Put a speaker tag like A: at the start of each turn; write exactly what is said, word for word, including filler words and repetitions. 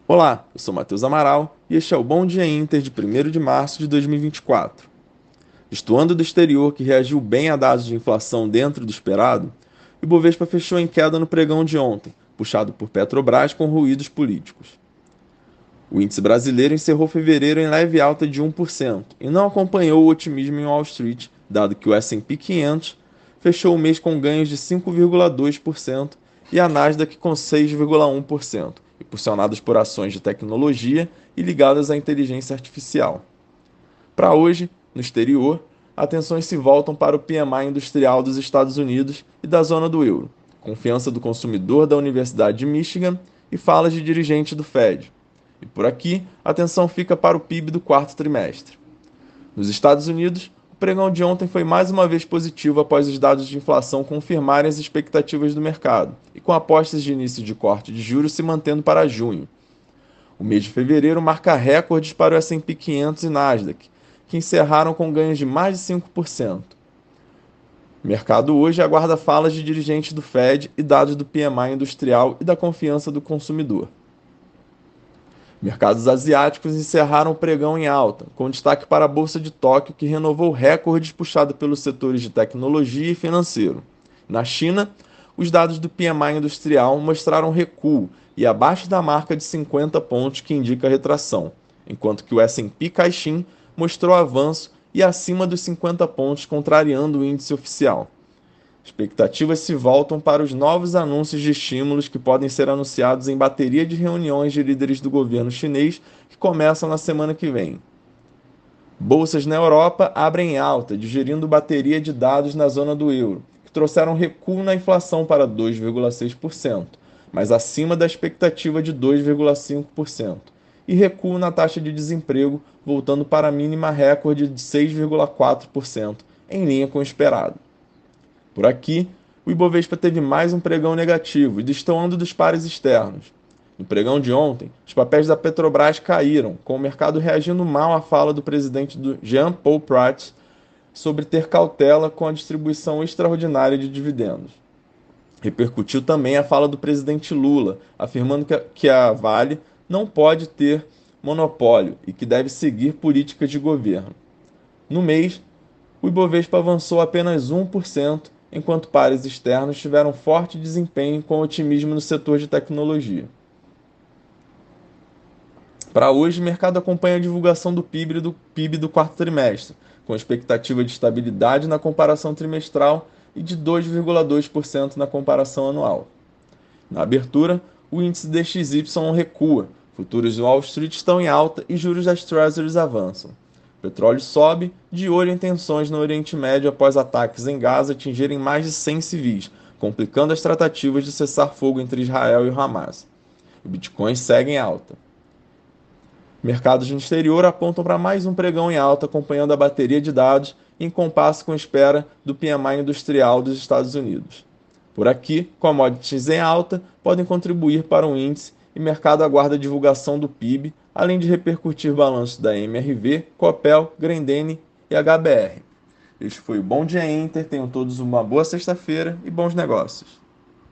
A: Olá, eu sou Matheus Amaral e este é o Bom Dia Inter de primeiro de março de dois mil e vinte e quatro. Destoando do exterior, que reagiu bem a dados de inflação dentro do esperado, o Ibovespa fechou em queda no pregão de ontem, puxado por Petrobras com ruídos políticos. O índice brasileiro encerrou fevereiro em leve alta de um por cento e não acompanhou o otimismo em Wall Street, dado que o S e P quinhentos fechou o mês com ganhos de cinco vírgula dois por cento e a Nasdaq com seis vírgula um por cento, impulsionados por ações de tecnologia e ligadas à inteligência artificial. Para hoje, no exterior, atenções se voltam para o P M I industrial dos Estados Unidos e da zona do euro, confiança do consumidor da Universidade de Michigan e falas de dirigente do Fed. E por aqui, a atenção fica para o P I B do quarto trimestre. Nos Estados Unidos, o pregão de ontem foi mais uma vez positivo após os dados de inflação confirmarem as expectativas do mercado, e com apostas de início de corte de juros se mantendo para junho. O mês de fevereiro marca recordes para o S e P quinhentos e Nasdaq, que encerraram com ganhos de mais de cinco por cento. O mercado hoje aguarda falas de dirigentes do Fed e dados do P M I industrial e da confiança do consumidor. Mercados asiáticos encerraram o pregão em alta, com destaque para a Bolsa de Tóquio, que renovou recordes puxado pelos setores de tecnologia e financeiro. Na China, os dados do P M I industrial mostraram recuo e abaixo da marca de cinquenta pontos, que indica retração, enquanto que o S e P Caixin mostrou avanço e acima dos cinquenta pontos, contrariando o índice oficial. Expectativas se voltam para os novos anúncios de estímulos que podem ser anunciados em bateria de reuniões de líderes do governo chinês que começam na semana que vem. Bolsas na Europa abrem em alta, digerindo bateria de dados na zona do euro, que trouxeram recuo na inflação para dois vírgula seis por cento, mas acima da expectativa de dois vírgula cinco por cento, e recuo na taxa de desemprego, voltando para a mínima recorde de seis vírgula quatro por cento, em linha com o esperado. Por aqui, o Ibovespa teve mais um pregão negativo e destoando dos pares externos. No pregão de ontem, os papéis da Petrobras caíram, com o mercado reagindo mal à fala do presidente do Jean Paul Prat sobre ter cautela com a distribuição extraordinária de dividendos. Repercutiu também a fala do presidente Lula, afirmando que a Vale não pode ter monopólio e que deve seguir políticas de governo. No mês, o Ibovespa avançou apenas um por cento, enquanto pares externos tiveram forte desempenho com otimismo no setor de tecnologia. Para hoje, o mercado acompanha a divulgação do P I B do, P I B do quarto trimestre, com expectativa de estabilidade na comparação trimestral e de dois vírgula dois por cento na comparação anual. Na abertura, o índice D X Y recua, futuros de Wall Street estão em alta e juros das Treasuries avançam. O petróleo sobe, de olho em tensões no Oriente Médio após ataques em Gaza atingirem mais de cem civis, complicando as tratativas de cessar-fogo entre Israel e o Hamas. O Bitcoin segue em alta. Mercados no exterior apontam para mais um pregão em alta, acompanhando a bateria de dados em compasso com a espera do P M I industrial dos Estados Unidos. Por aqui, commodities em alta podem contribuir para o índice e mercado aguarda a divulgação do P I B, além de repercutir balanços da M R V, Copel, Grendene e H B R. Este foi o Bom Dia Inter, tenham todos uma boa sexta-feira e bons negócios.